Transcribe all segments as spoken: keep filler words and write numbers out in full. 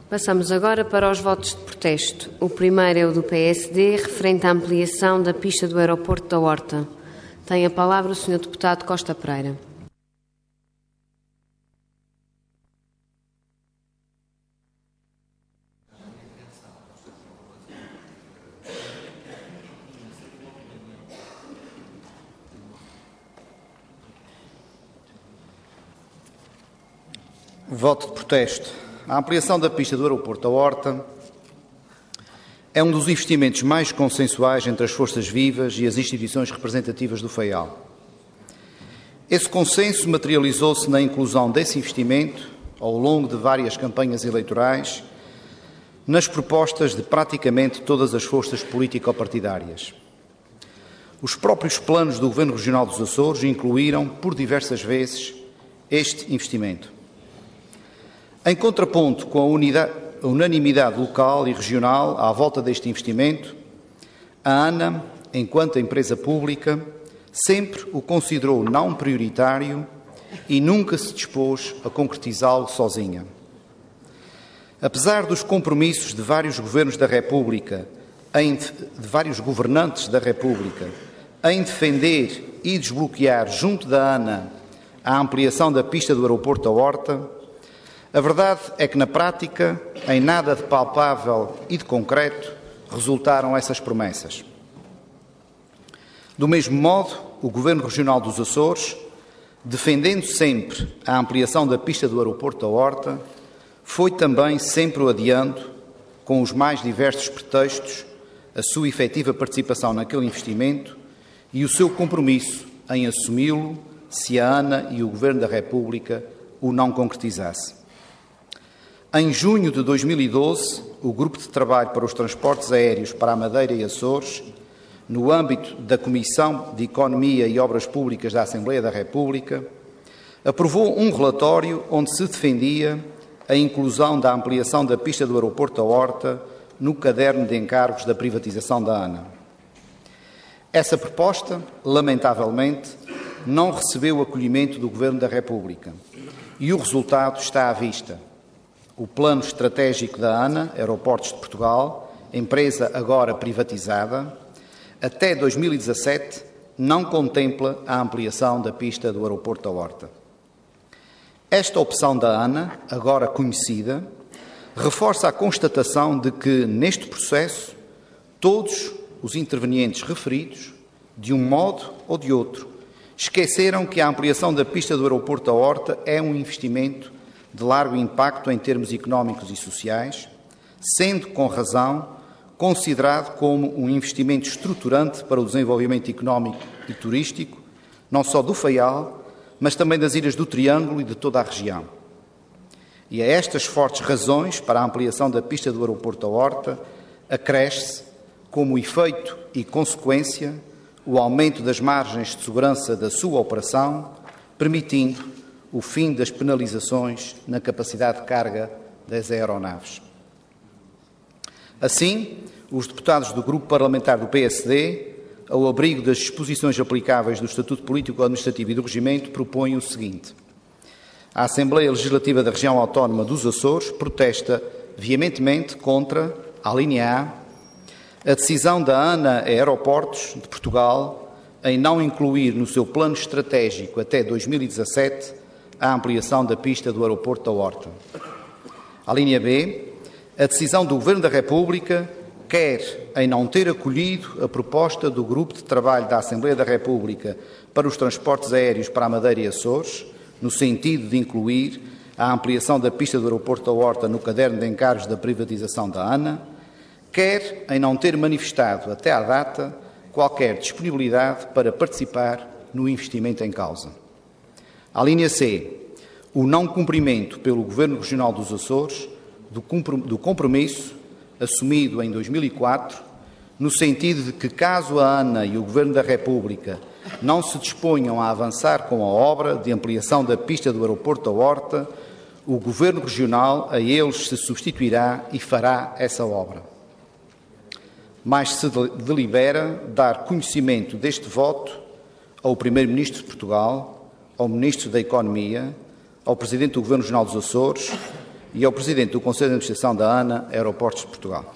Passamos agora para os votos de protesto. O primeiro é o do P S D, referente à ampliação da pista do aeroporto da Horta. Tem a palavra o senhor deputado Costa Pereira. Voto de protesto. A ampliação da pista do aeroporto da Horta é um dos investimentos mais consensuais entre as forças vivas e as instituições representativas do Faial. Esse consenso materializou-se na inclusão desse investimento, ao longo de várias campanhas eleitorais, nas propostas de praticamente todas as forças político-partidárias. Os próprios planos do Governo Regional dos Açores incluíram, por diversas vezes, este investimento. Em contraponto com a, unidade, a unanimidade local e regional à volta deste investimento, a ANA, enquanto empresa pública, sempre o considerou não prioritário e nunca se dispôs a concretizá-lo sozinha. Apesar dos compromissos de vários governos da República, em, de vários governantes da República, em defender e desbloquear junto da ANA a ampliação da pista do aeroporto da Horta, a verdade é que, na prática, em nada de palpável e de concreto, resultaram essas promessas. Do mesmo modo, o Governo Regional dos Açores, defendendo sempre a ampliação da pista do aeroporto da Horta, foi também sempre o adiando, com os mais diversos pretextos, a sua efetiva participação naquele investimento e o seu compromisso em assumi-lo se a ANA e o Governo da República o não concretizassem. Em junho de dois mil e doze, o Grupo de Trabalho para os Transportes Aéreos para a Madeira e Açores, no âmbito da Comissão de Economia e Obras Públicas da Assembleia da República, aprovou um relatório onde se defendia a inclusão da ampliação da pista do aeroporto da Horta no caderno de encargos da privatização da ANA. Essa proposta, lamentavelmente, não recebeu o acolhimento do Governo da República e o resultado está à vista. O Plano Estratégico da ANA, Aeroportos de Portugal, empresa agora privatizada, até dois mil e dezassete não contempla a ampliação da pista do aeroporto da Horta. Esta opção da ANA, agora conhecida, reforça a constatação de que, neste processo, todos os intervenientes referidos, de um modo ou de outro, esqueceram que a ampliação da pista do aeroporto da Horta é um investimento de largo impacto em termos económicos e sociais, sendo, com razão, considerado como um investimento estruturante para o desenvolvimento económico e turístico, não só do Faial, mas também das Ilhas do Triângulo e de toda a região. E a estas fortes razões para a ampliação da pista do aeroporto da Horta acresce, como efeito e consequência, o aumento das margens de segurança da sua operação, permitindo o fim das penalizações na capacidade de carga das aeronaves. Assim, os deputados do Grupo Parlamentar do P S D, ao abrigo das disposições aplicáveis do Estatuto Político, Administrativo e do Regimento, propõem o seguinte. A Assembleia Legislativa da Região Autónoma dos Açores protesta veementemente contra, a linha A, a decisão da ANA Aeroportos de Portugal em não incluir no seu plano estratégico até dois mil e dezassete a ampliação da pista do aeroporto da Horta. A linha B, a decisão do Governo da República, quer em não ter acolhido a proposta do Grupo de Trabalho da Assembleia da República para os Transportes Aéreos para a Madeira e Açores, no sentido de incluir a ampliação da pista do aeroporto da Horta no caderno de encargos da privatização da ANA, quer em não ter manifestado até à data qualquer disponibilidade para participar no investimento em causa. A linha C, o não cumprimento pelo Governo Regional dos Açores do compromisso assumido em dois mil e quatro, no sentido de que, caso a ANA e o Governo da República não se disponham a avançar com a obra de ampliação da pista do aeroporto da Horta, o Governo Regional a eles se substituirá e fará essa obra. Mais se delibera dar conhecimento deste voto ao Primeiro-Ministro de Portugal, ao Ministro da Economia, ao Presidente do Governo Regional dos Açores e ao Presidente do Conselho de Administração da ANA Aeroportos de Portugal.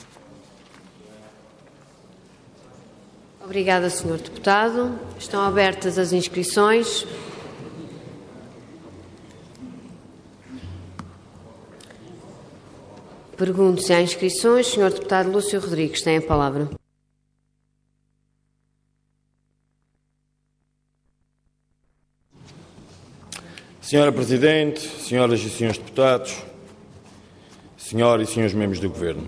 Obrigada, senhor Deputado. Estão abertas as inscrições. Pergunto se há inscrições. senhor Deputado Lúcio Rodrigues tem a palavra. Senhora Presidente, senhoras e senhores deputados, senhoras e senhores membros do Governo,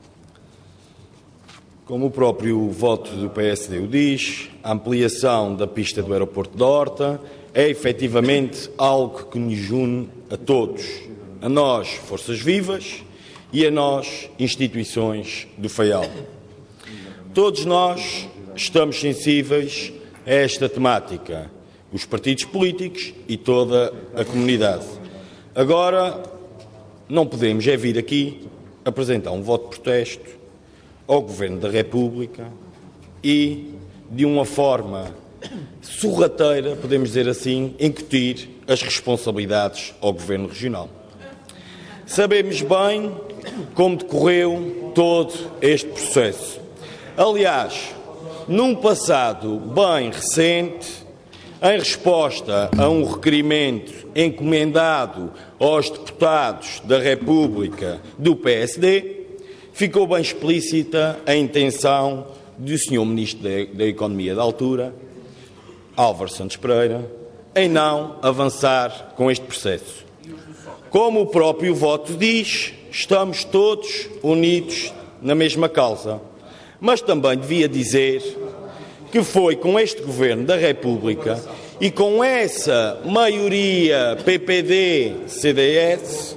como o próprio voto do P S D o diz, a ampliação da pista do aeroporto de Horta é efetivamente algo que nos une a todos, a nós, forças vivas, e a nós, instituições do Faial. Todos nós estamos sensíveis a esta temática, os partidos políticos e toda a comunidade. Agora, não podemos é vir aqui apresentar um voto de protesto ao Governo da República e, de uma forma sorrateira, podemos dizer assim, incutir as responsabilidades ao Governo Regional. Sabemos bem como decorreu todo este processo. Aliás, num passado bem recente, em resposta a um requerimento encomendado aos deputados da República do P S D, ficou bem explícita a intenção do senhor Ministro da Economia da altura, Álvaro Santos Pereira, em não avançar com este processo. Como o próprio voto diz, estamos todos unidos na mesma causa, mas também devia dizer que foi com este Governo da República e com essa maioria P P D C D S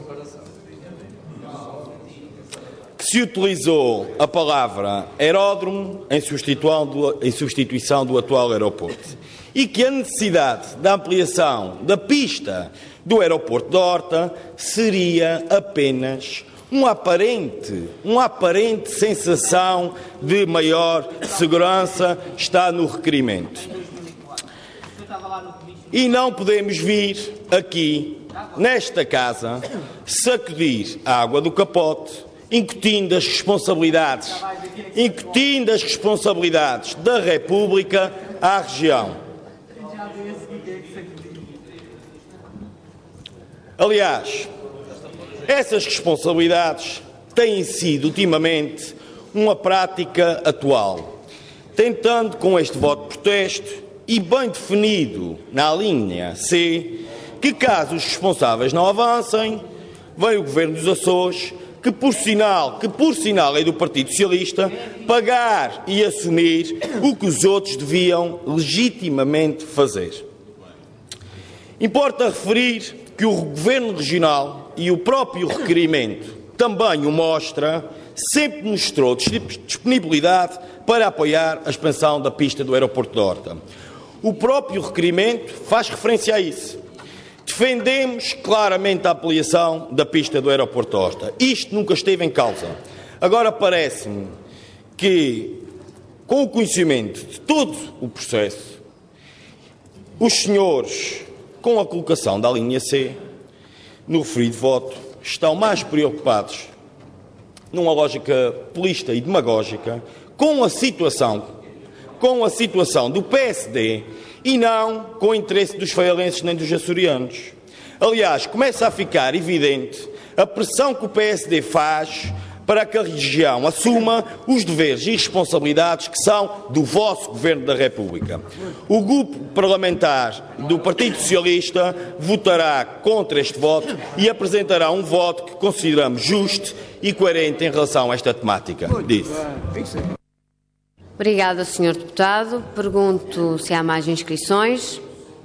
que se utilizou a palavra aeródromo em substituição do, em substituição do atual aeroporto e que a necessidade da ampliação da pista do aeroporto de Horta seria apenas uma aparente, uma aparente sensação de maior segurança está no requerimento. E não podemos vir aqui, nesta casa, sacudir a água do capote, incutindo as responsabilidades, incutindo as responsabilidades da República à região. Aliás, essas responsabilidades têm sido, ultimamente, uma prática atual, tentando com este voto de protesto e bem definido na linha C, que caso os responsáveis não avancem, vem o Governo dos Açores, que por sinal, que por sinal é do Partido Socialista, pagar e assumir o que os outros deviam legitimamente fazer. Importa referir que o Governo Regional e o próprio requerimento também o mostra, sempre mostrou disponibilidade para apoiar a expansão da pista do aeroporto de Horta. O próprio requerimento faz referência a isso. Defendemos claramente a ampliação da pista do aeroporto de Horta. Isto nunca esteve em causa. Agora parece-me que, com o conhecimento de todo o processo, os senhores, com a colocação da linha C, no referido voto, estão mais preocupados, numa lógica populista e demagógica, com a situação, com a situação do P S D e não com o interesse dos faialenses nem dos açorianos. Aliás, começa a ficar evidente a pressão que o P S D faz para que a região assuma os deveres e responsabilidades que são do vosso Governo da República. O grupo parlamentar do Partido Socialista votará contra este voto e apresentará um voto que consideramos justo e coerente em relação a esta temática. Disse. Obrigada, senhor Deputado. Pergunto se há mais inscrições.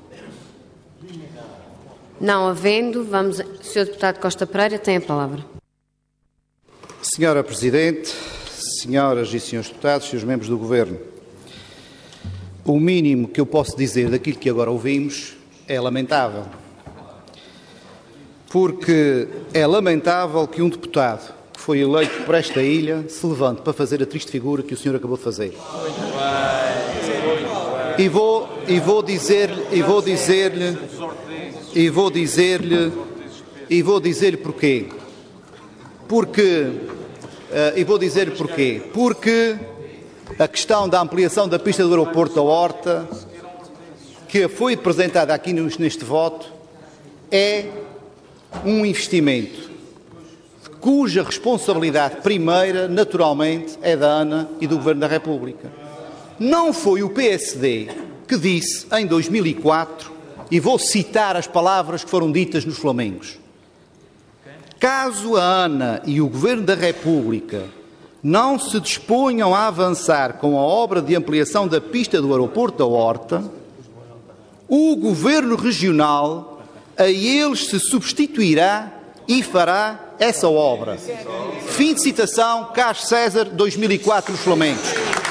Não havendo, vamos... senhor Deputado Costa Pereira tem a palavra. Senhora Presidente, senhoras e senhores deputados, senhores membros do Governo, o mínimo que eu posso dizer daquilo que agora ouvimos é lamentável. Porque é lamentável que um deputado que foi eleito por esta ilha se levante para fazer a triste figura que o senhor acabou de fazer. E vou, e vou dizer-lhe, e vou dizer-lhe, e vou dizer-lhe, e vou dizer-lhe porquê. porque, e vou dizer porquê, porque a questão da ampliação da pista do aeroporto da Horta, que foi apresentada aqui neste voto, é um investimento cuja responsabilidade primeira, naturalmente, é da ANA e do Governo da República. Não foi o P S D que disse, em dois mil e quatro, e vou citar as palavras que foram ditas nos Flamengos: caso a ANA e o Governo da República não se disponham a avançar com a obra de ampliação da pista do aeroporto da Horta, o Governo Regional a eles se substituirá e fará essa obra. Fim de citação, Carlos César, dois mil e quatro, nos Flamengos.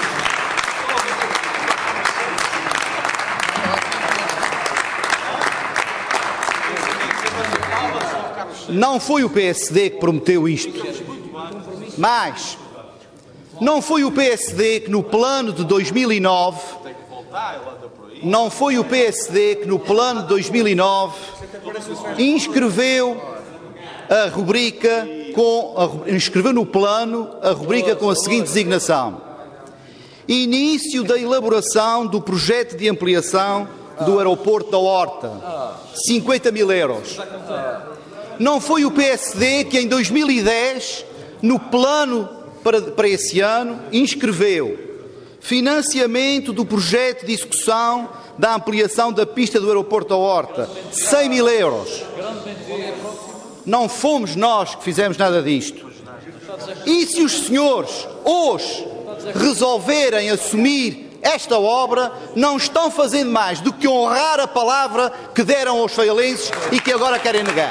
Não foi o P S D que prometeu isto, mas não foi o P S D que no plano de dois mil e nove, não foi o P S D que no plano de dois mil e nove inscreveu a rubrica com a, inscreveu no plano a rubrica com a seguinte designação: início da elaboração do projeto de ampliação do aeroporto da Horta, cinquenta mil euros. Não foi o P S D que em dois mil e dez, no plano para, para esse ano, inscreveu financiamento do projeto de execução da ampliação da pista do aeroporto da Horta, cem mil euros. Não fomos nós que fizemos nada disto. E se os senhores hoje resolverem assumir esta obra, não estão fazendo mais do que honrar a palavra que deram aos faialenses e que agora querem negar.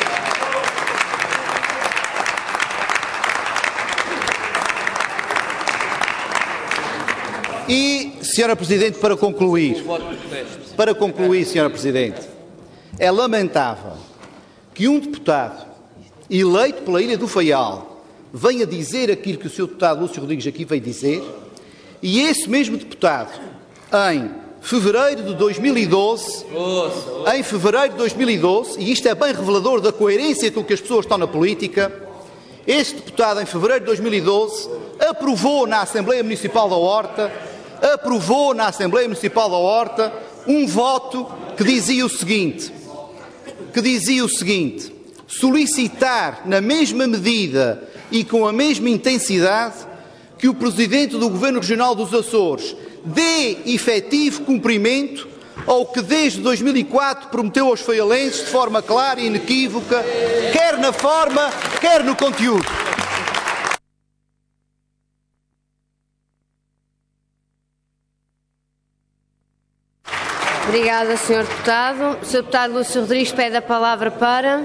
E, senhora Presidente, para concluir, para concluir, senhora Presidente, é lamentável que um deputado eleito pela Ilha do Faial venha dizer aquilo que o senhor deputado Lúcio Rodrigues aqui veio dizer, e esse mesmo deputado, em fevereiro de dois mil e doze, em fevereiro de dois mil e doze, e isto é bem revelador da coerência com que as pessoas estão na política, este deputado, em fevereiro de dois mil e doze, aprovou na Assembleia Municipal da Horta, aprovou na Assembleia Municipal da Horta um voto que dizia o seguinte, que dizia o seguinte, solicitar na mesma medida e com a mesma intensidade que o Presidente do Governo Regional dos Açores dê efetivo cumprimento ao que desde dois mil e quatro prometeu aos faialenses de forma clara e inequívoca, quer na forma, quer no conteúdo. Obrigada, senhor Deputado. O senhor Deputado Lúcio Rodrigues pede a palavra para...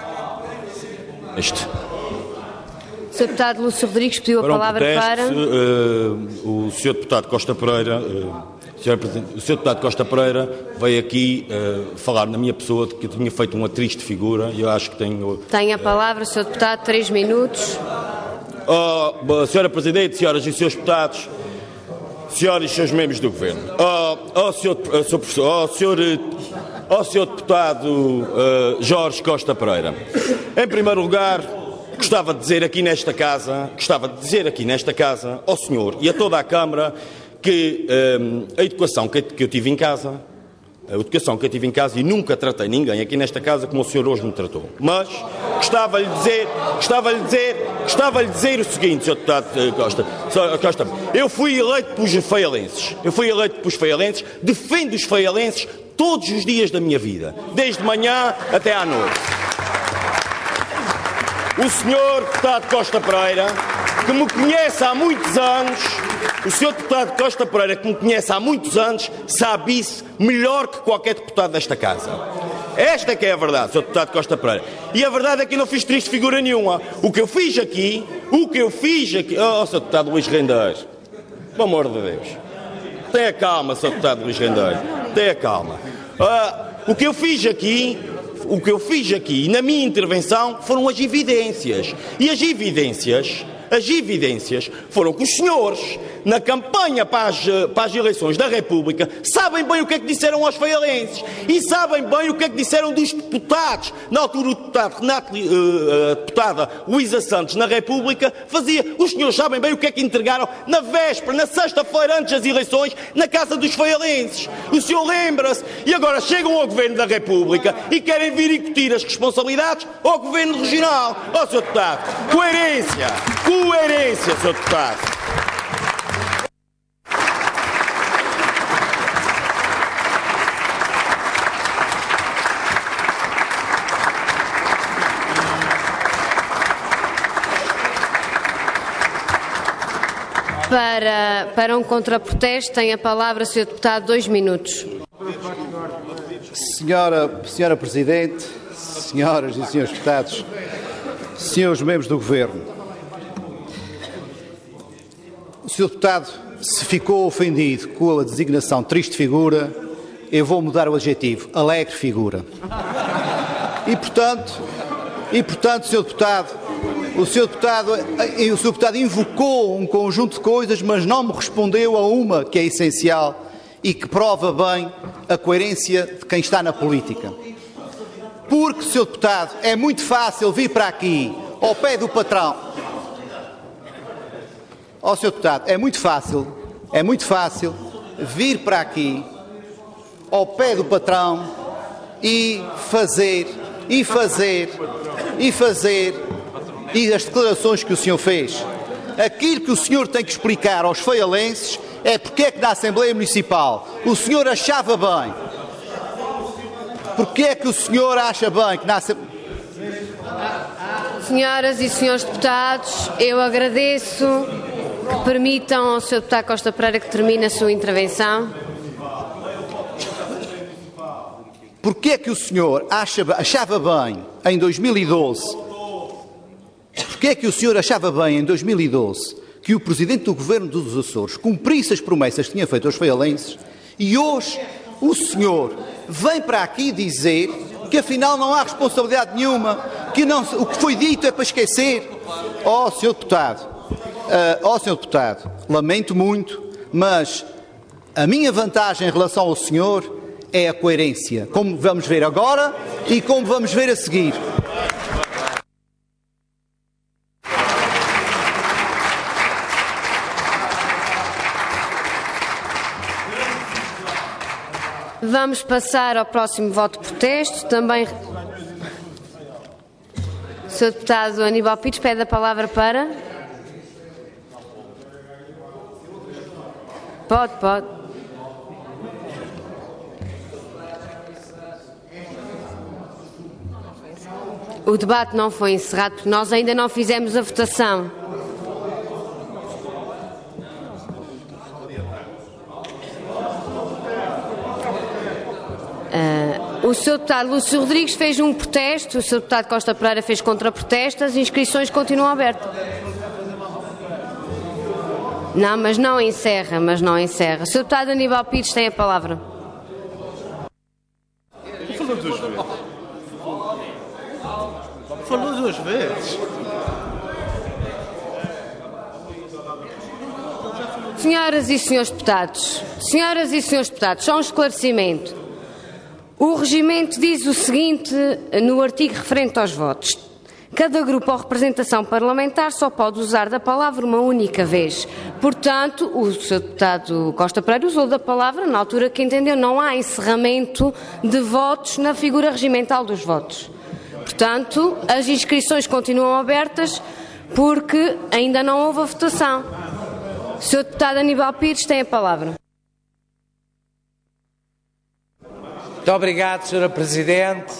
Este. O senhor Deputado Lúcio Rodrigues pediu a para um palavra protesto, para... Uh, o senhor Deputado Costa Pereira, uh, senhor Presidente, o senhor Deputado Costa Pereira veio aqui uh, falar na minha pessoa de que eu tinha feito uma triste figura e eu acho que tenho... Tem a palavra, senhor Deputado, três minutos. Oh, senhora Presidente, senhoras e senhores deputados, senhoras e senhores membros do Governo, oh, oh, senhor, oh, senhor, professor, oh, senhor, oh, senhor Deputado uh, Jorge Costa Pereira, em primeiro lugar, gostava de dizer aqui nesta casa, gostava de dizer aqui nesta casa ao senhor e a toda a Câmara que um, a educação que, que eu tive em casa, a educação que eu tive em casa, e nunca tratei ninguém aqui nesta casa como o senhor hoje me tratou. Mas gostava-lhe de dizer, gostava-lhe de dizer, gostava-lhe de dizer o seguinte, senhor Deputado Costa, Costa, eu fui eleito pelos faialenses, eu fui eleito pelos faialenses, defendo os faialenses todos os dias da minha vida, desde manhã até à noite. O senhor Deputado Costa Pereira, que me conhece há muitos anos, o senhor Deputado Costa Pereira, que me conhece há muitos anos, sabe isso melhor que qualquer deputado desta casa. Esta é que é a verdade, senhor Deputado Costa Pereira. E a verdade é que eu não fiz triste figura nenhuma. O que eu fiz aqui, o que eu fiz aqui... Oh, senhor Deputado Luís Rendeiro, pelo amor de Deus, tenha calma, senhor Deputado Luís Rendeiro, tenha calma. Uh, o que eu fiz aqui... O que eu fiz aqui, na minha intervenção, foram as evidências. E as evidências, As evidências foram que os senhores, na campanha para as, para as eleições da República, sabem bem o que é que disseram aos faialenses e sabem bem o que é que disseram dos deputados. Na altura, o deputado Renato, uh, a deputada Luísa Santos, na República, fazia. Os senhores sabem bem o que é que entregaram na véspera, na sexta-feira, antes das eleições, na casa dos faialenses. O senhor lembra-se. E agora chegam ao Governo da República e querem vir incutir as responsabilidades ao Governo Regional. Ó, senhor Deputado, coerência, coerência, senhor Deputado. Para, para um contraprotesto, tem a palavra o senhor Deputado, dois minutos. Senhora, senhora Presidente, senhoras e senhores deputados, senhores membros do Governo, o senhor Deputado, se ficou ofendido com a designação triste figura, eu vou mudar o adjetivo, alegre figura. E, portanto, e, portanto, senhor Deputado, O senhor Deputado, o senhor Deputado invocou um conjunto de coisas, mas não me respondeu a uma que é essencial e que prova bem a coerência de quem está na política. Porque, senhor Deputado, é muito fácil vir para aqui, ao pé do patrão. Ó, senhor Deputado, é muito fácil, é muito fácil vir para aqui, ao pé do patrão e fazer, e fazer, e fazer... E as declarações que o senhor fez. Aquilo que o senhor tem que explicar aos faialenses é porque é que na Assembleia Municipal o senhor achava bem. Porque é que o senhor acha bem que na Assembleia... Senhoras e senhores deputados, eu agradeço que permitam ao senhor Deputado Costa Pereira que termine a sua intervenção. Porque é que o senhor acha, achava bem em dois mil e doze... Porque é que o senhor achava bem, em dois mil e doze, que o Presidente do Governo dos Açores cumprisse as promessas que tinha feito aos faialenses e hoje o senhor vem para aqui dizer que afinal não há responsabilidade nenhuma, que não, o que foi dito é para esquecer? Ó, senhor Deputado, uh, ó, senhor Deputado, lamento muito, mas a minha vantagem em relação ao senhor é a coerência, como vamos ver agora e como vamos ver a seguir. Vamos passar ao próximo voto de protesto. Também o senhor Deputado Aníbal Pires pede a palavra para... Pode, pode. O debate não foi encerrado porque nós ainda não fizemos a votação. Uh, o senhor Deputado Lúcio Rodrigues fez um protesto, o senhor Deputado Costa Pereira fez contra-protesto, as inscrições continuam abertas. Não, mas não encerra, mas não encerra. O senhor Deputado Aníbal Pires tem a palavra. Falou duas vezes. Falou duas vezes. Senhoras e senhores deputados, senhoras e senhores deputados, só um esclarecimento. O regimento diz o seguinte no artigo referente aos votos. Cada grupo ou representação parlamentar só pode usar da palavra uma única vez. Portanto, o senhor Deputado Costa Pereira usou da palavra na altura que entendeu. Não há encerramento de votos na figura regimental dos votos. Portanto, as inscrições continuam abertas porque ainda não houve a votação. O senhor Deputado Aníbal Pires tem a palavra. Muito obrigado, senhora Presidente.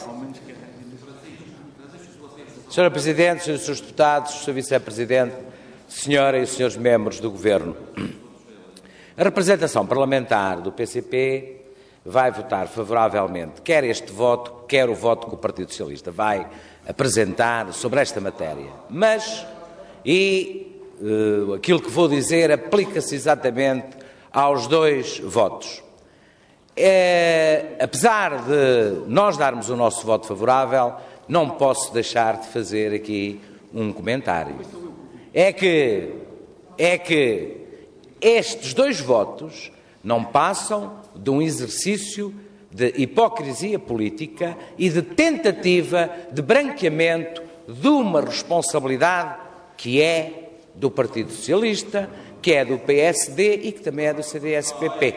senhora Presidente, senhores senhores deputados, senhor Vice-Presidente, senhora e senhores membros do Governo. A representação parlamentar do P C P vai votar favoravelmente, quer este voto, quer o voto que o Partido Socialista vai apresentar sobre esta matéria. Mas, e uh, aquilo que vou dizer aplica-se exatamente aos dois votos. É, apesar de nós darmos o nosso voto favorável, não posso deixar de fazer aqui um comentário. é que, é que estes dois votos não passam de um exercício de hipocrisia política e de tentativa de branqueamento de uma responsabilidade que é do Partido Socialista, que é do P S D e que também é do C D S P P.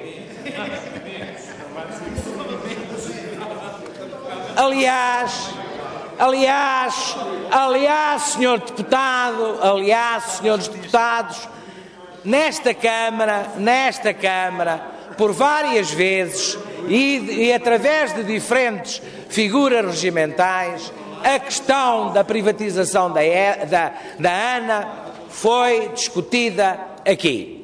Aliás, aliás, aliás, senhor deputado, aliás, senhores deputados, nesta Câmara, nesta Câmara, por várias vezes e, e através de diferentes figuras regimentais, a questão da privatização da, da, da ANA foi discutida aqui.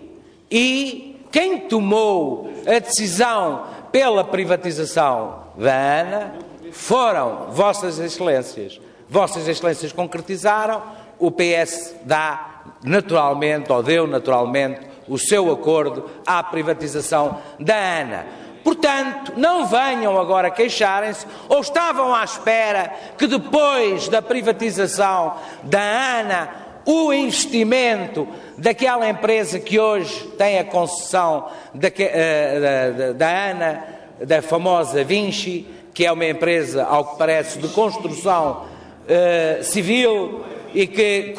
E quem tomou a decisão pela privatização da ANA foram Vossas Excelências. Vossas Excelências concretizaram, o P S dá naturalmente, ou deu naturalmente, o seu acordo à privatização da ANA. Portanto, não venham agora queixarem-se, ou estavam à espera que depois da privatização da ANA, o investimento daquela empresa que hoje tem a concessão da, da, da ANA, da famosa Vinci, que é uma empresa, ao que parece, de construção uh, civil e que,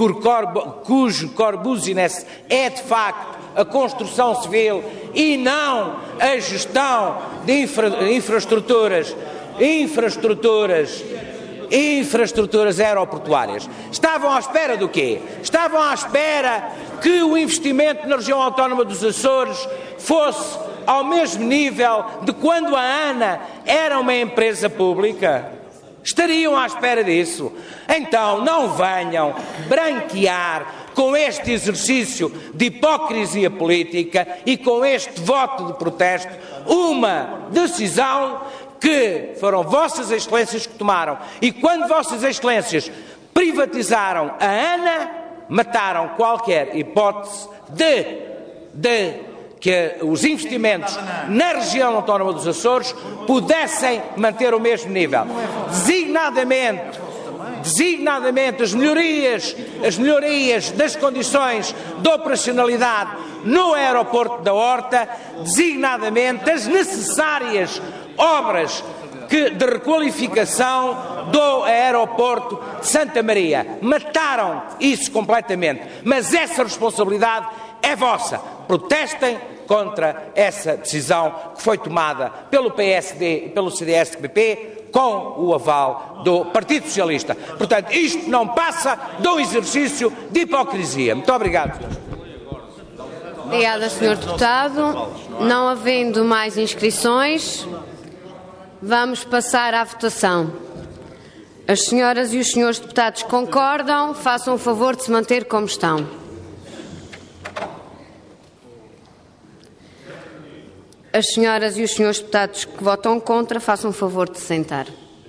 cujo core business é, de facto, a construção civil e não a gestão de infra, infraestruturas, infraestruturas, infraestruturas aeroportuárias. Estavam à espera do quê? Estavam à espera que o investimento na região autónoma dos Açores fosse ao mesmo nível de quando a ANA era uma empresa pública? Estariam à espera disso? Então não venham branquear com este exercício de hipocrisia política e com este voto de protesto uma decisão que foram Vossas Excelências que tomaram. E quando Vossas Excelências privatizaram a ANA, mataram qualquer hipótese de, de que os investimentos na região autónoma dos Açores pudessem manter o mesmo nível. Designadamente, designadamente as melhorias, as melhorias das condições de operacionalidade no aeroporto da Horta, designadamente as necessárias obras que, de requalificação do aeroporto de Santa Maria. Mataram isso completamente, mas essa responsabilidade é vossa. Protestem contra essa decisão que foi tomada pelo P S D e pelo C D S P P com o aval do Partido Socialista. Portanto, isto não passa de um exercício de hipocrisia. Muito obrigado. Obrigada, senhor Deputado. Não havendo mais inscrições, vamos passar à votação. As senhoras e os senhores deputados concordam, façam o favor de se manter como estão. As senhoras e os senhores deputados que votam contra, façam o favor de se sentar.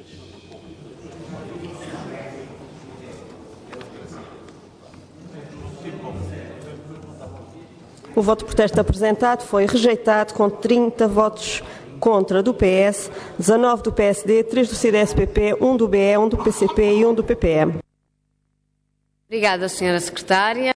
O voto de protesto apresentado foi rejeitado com trinta votos contra do P S, dezanove do P S D, três do C D S P P, um do B E, um do P C P e um do P P M. Obrigada, senhora secretária.